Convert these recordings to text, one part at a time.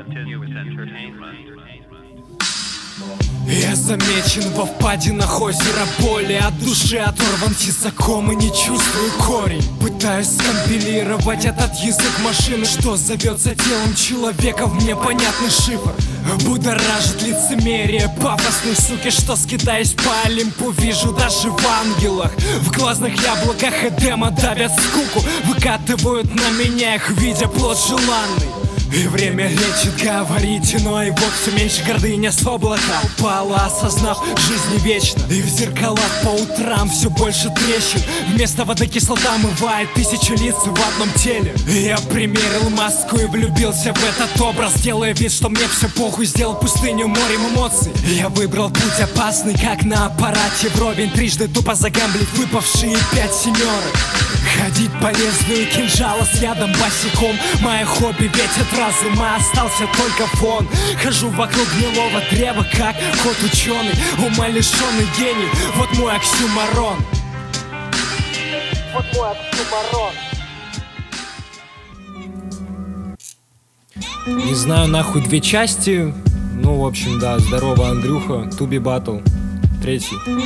Я замечен во впадинах озера боли. От души оторван тесаком и не чувствую корень. Пытаюсь скомпилировать этот язык машины, что зовется телом человека в мне понятный шифр. Будоражит лицемерие пафосной суки, что скитаясь по Олимпу вижу даже в ангелах. В глазных яблоках Эдема давят скуку, выкатывают на меня их, видя плод желанный. И время лечит, говорите, но и вот все меньше гордыня с облака упала, осознав, жизнь не вечна. И в зеркалах по утрам все больше трещин. Вместо воды кислота омывает тысячи лиц в одном теле. И я примерил маску и влюбился в этот образ, делая вид, что мне все похуй, сделал пустыню морем эмоций. И я выбрал путь опасный, как на аппарате вровень, трижды тупо загамблить выпавшие 5 семерок. Ходить по лезвию кинжала с ядом босиком. Мое хобби ветер разума, остался только фон. Хожу вокруг гнилого древа, как кот ученый, ума лишенный гений. Вот мой оксюморон. Вот мой оксюморон. Не знаю нахуй 2 части. Ну в общем да, здорово, Андрюха. Туби Батл 3.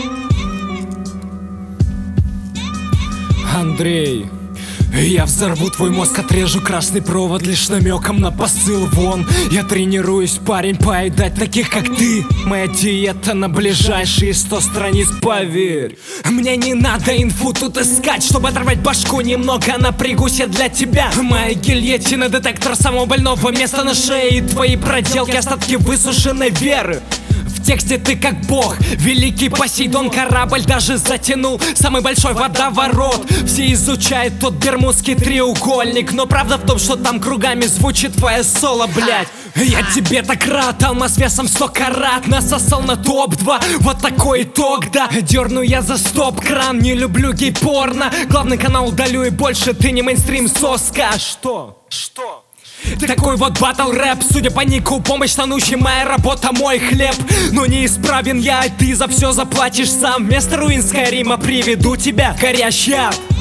Андрей, я взорву твой мозг, отрежу красный провод лишь намеком на посыл вон. Я тренируюсь, парень, поедать таких как ты. Моя диета на ближайшие 100 страниц, поверь. Мне не надо инфу тут искать, чтобы оторвать башку немного, напрягусь я для тебя. Моя гильотина, детектор самого больного места на шее. И твои проделки, остатки высушенной веры. В тексте ты как бог, великий Посейдон, корабль даже затянул самый большой водоворот. Все изучают тот бермудский треугольник, но правда в том, что там кругами звучит твое соло, блять. Я тебе так рад, алмаз весом 100 карат насосал на топ-2, вот такой итог, да. Дерну я за стоп-кран, не люблю гей-порно. Главный канал удалю и больше ты не мейнстрим, соска. Что? Такой вот батл рэп, судя по нику, помощь тонущей, моя работа, мой хлеб. Но неисправен я, и ты за все заплатишь сам. Вместо руинская рима приведу тебя в горящий ад.